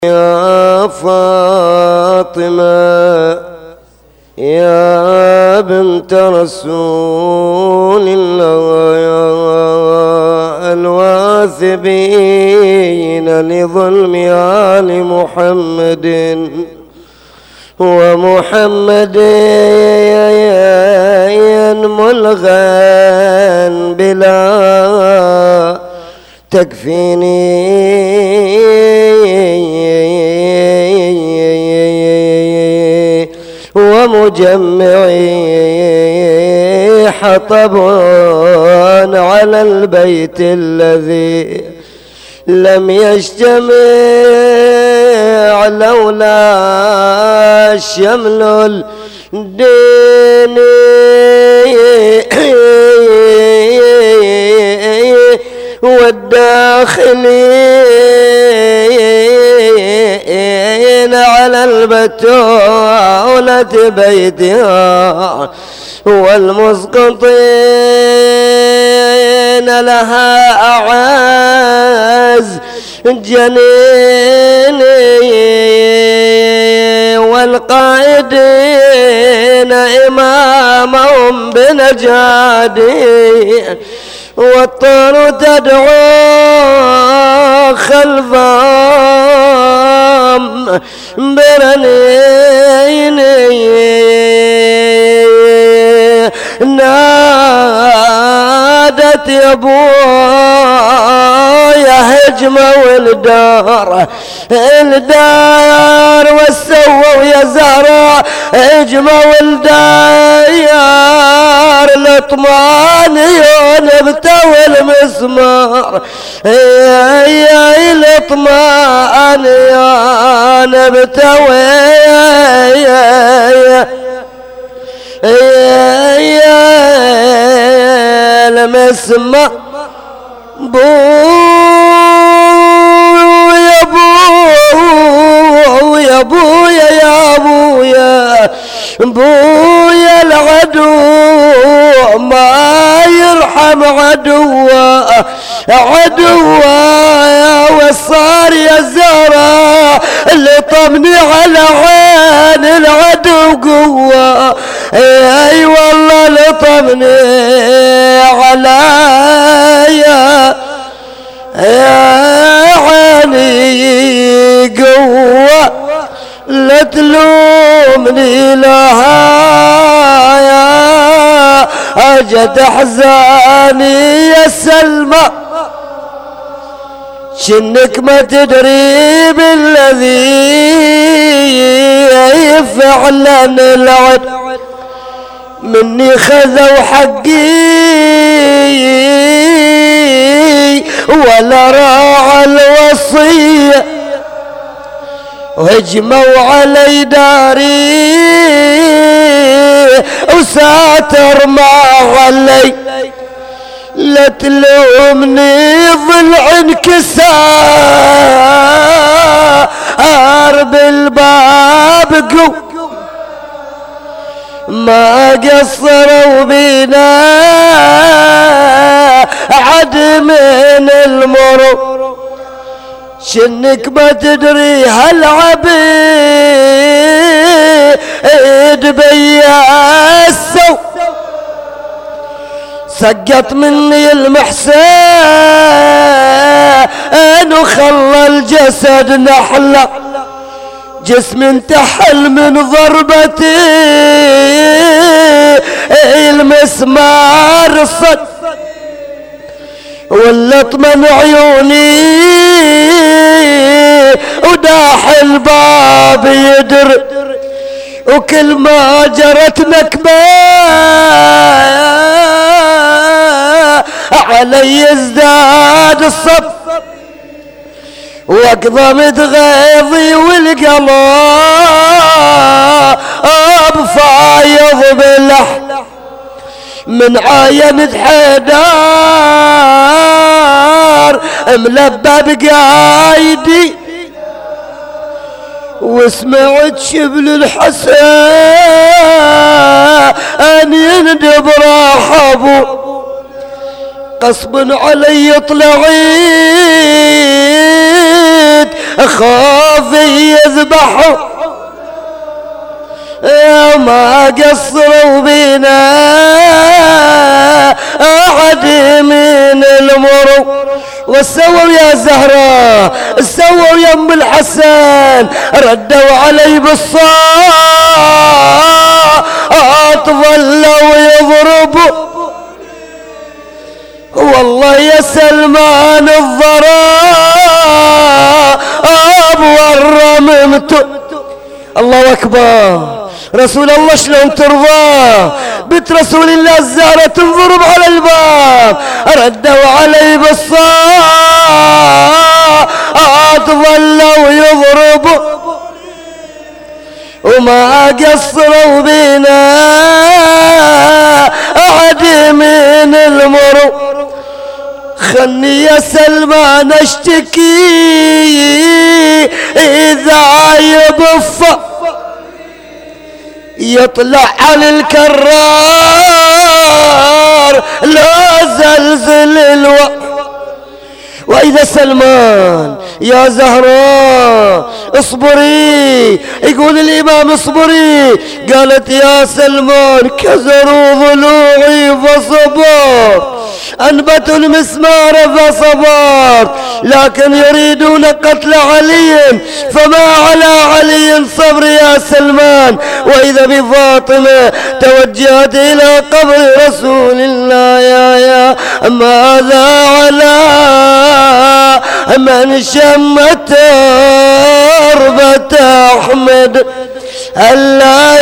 يا فاطمة يا بنت رسول الله يا الواثبين لظلم آل محمد ومحمد ملغا بلا تكفيني ومجمعي حطب على البيت الذي لم يجتمع لولا شمل الدين والداخلين على البتولة بيتها والمسقطين لها أعز جنيني والقائدين إمامهم بنجادي والطير تدعو خلفهم برنيني نادت يا ابويا هجمة والدار والسووا يا زهراء هجمة والدار لطمان نبتة والمسمار يا لطمان يا نبتة يا المسمار يا بويا العدو ما يرحم عدوه وصار يا زهراء اللي طمني على عين العدو قوة اي والله اللي طمني على يا عيني قوة لا تلومني لها يا أجد أحزاني يا سلمى شنك ما تدري بالذي فعلا العد مني خذوا حقي ولا راعى الوصية وهجموا علي داري وساتر ما علي لا تلومني ضلع انكسار بالباب قو ما قصروا بينا عد من المرور شنك ما تدري هالعبيد بياسو سقط مني المحسن وخلى الجسد نحلة جسم انتحل من ضربتي المسمار صد ولط من عيوني وداح الباب يدر وكل ما جرت نكبة علي ازداد الصف واقضمت غيظي والقلب فايض باللحم من عاينة حيدار ملبب قايدي وسمعت شبل الحسن يندب راحبو غصب علي طلعيت خاف يذبحوا يا ما قصروا بينا أحد من المرو. وسووا يا زهراء سووا يا ام الحسن ردوا علي بالصوت ظلوا يضربوا والله يا سلمان الضراب والرممت. الله أكبر. رسول الله شلون ترضى بنت رسول الله الزهرة تنضرب على الباب ردوا علي بالصوت ظلوا يضربوا وما قصروا بينا أحد من المرو. خلني يا سلمان اشتكي إذا يبفى يطلع على الكرار لا زلزل الوقت. وإذا سلمان يا زهراء اصبري يقول الإمام اصبري قالت يا سلمان كسروا ضلوعي فصبر أنبتوا المسمار فصبر لكن يريدون قتل علي فما على علي صبر يا سلمان. وإذا بفاطمة توجهت إلى قبر رسول الله يا ماذا على من شم تربة أحمد ألا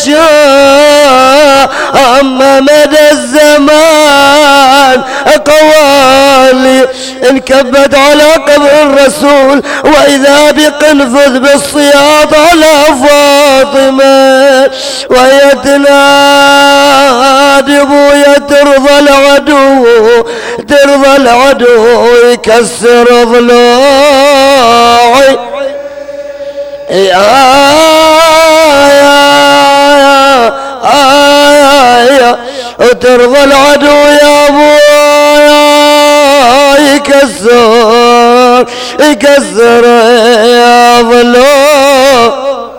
يشاء أما مدى الزمان قوالي انكبت على قبر الرسول وإذا بقنفذ بالصياط على فاطمة وهي تنادي بويا ترضى العدو يكسر ضلوعي وترضى العدو يا ابويا يكسر يا ضلوع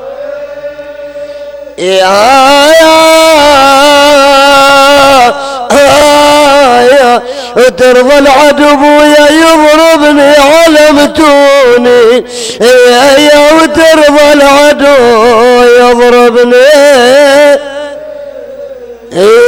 وترضى العدو يا يضربني علمتوني يا وترضى العدو يضربني